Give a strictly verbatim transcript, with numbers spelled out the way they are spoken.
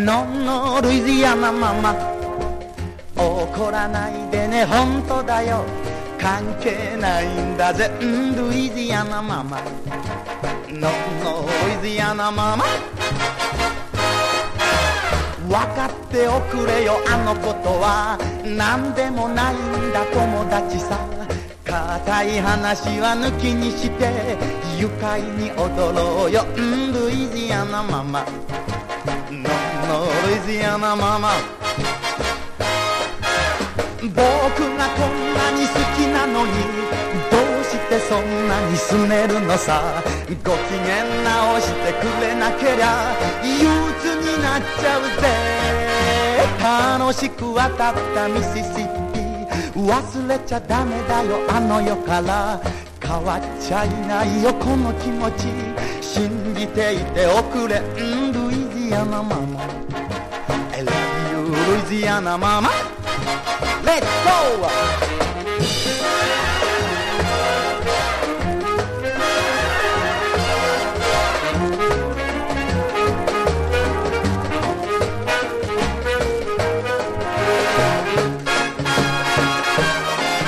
ノンノルイジアナママ、怒らないでね、本当だよ、関係ないんだぜ、ルイジアナママ、ノンノルイジアナママ、分かっておくれよ、あのことは何でもないんだ、友達さ。固い話は抜きにして愉快に踊ろうよ、ルイジアナママ、ノンノルイジアナママ。僕がこんなに好きなのにどうしてそんなに拗ねるのさ。ご機嫌直してくれなけりゃ憂鬱になっちゃうぜ。楽しく渡ったミシシッピ忘れちゃダメだよ、あの世から変わっちゃいないよ、この気持ち信じていておくれ、んルイジアナママ、 I love you ルイジアナママ、 Let's go!